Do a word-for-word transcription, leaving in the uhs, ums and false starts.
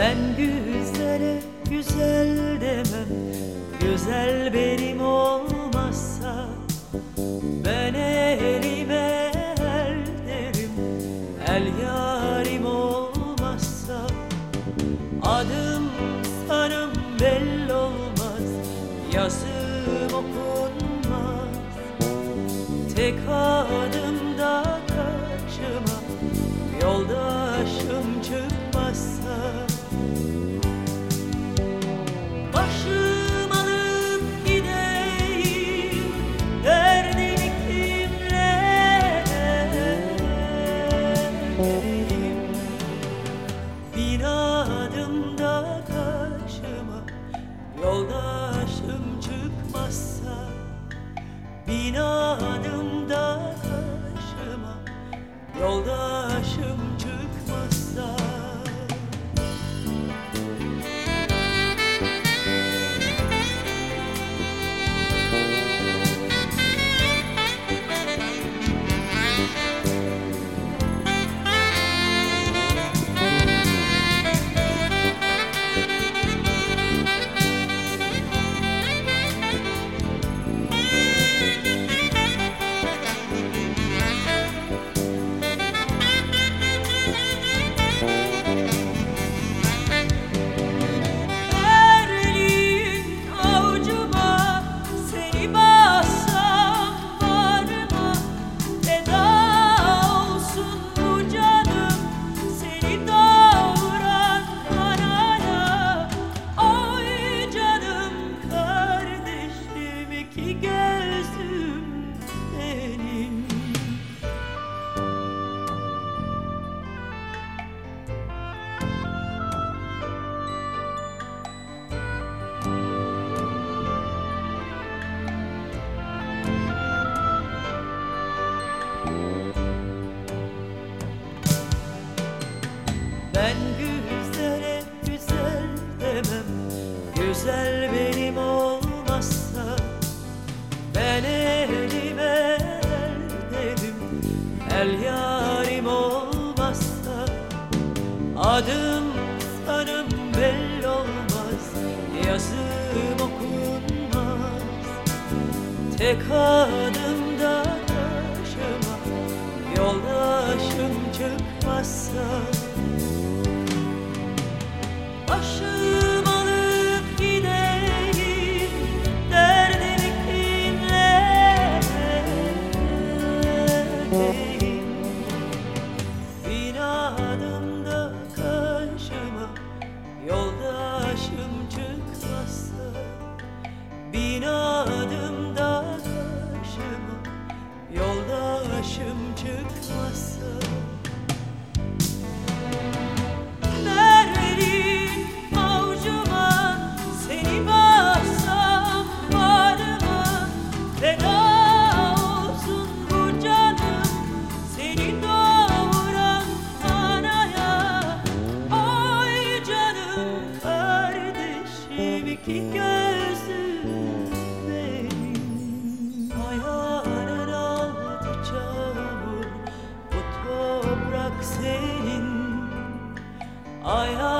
Ben güzele güzel demem, güzel benim olmazsa. Ben elime el derim, el yarim olmazsa. Adım sanım belli olmaz, yazım okunmaz. Tek adımda karşıma yoldaşım çıkmazsa. Başım alıp gideyim, derdimi kimle edeyim? Bir adımda karşıma yoldaşım çıkmazsa. Bin adımda karşıma yoldaşım çıkmazsa. Ben güzele güzel demem, güzel benim olmazsa. Ben elime el derim, el yarim olmazsa. Adım sanım belli olmaz, yazım okunmaz. Tek adımda karşıma yoldaşım çıkmazsa. Başım alıp gideyim, derdimi kimle edeyim? Bin adımda karşıma yoldaşım çıkmazsa. Bin adımda karşıma yoldaşım çıkmazsa. İki gözüm benim, ayağının altı çamur, bu toprak senin. Ayağı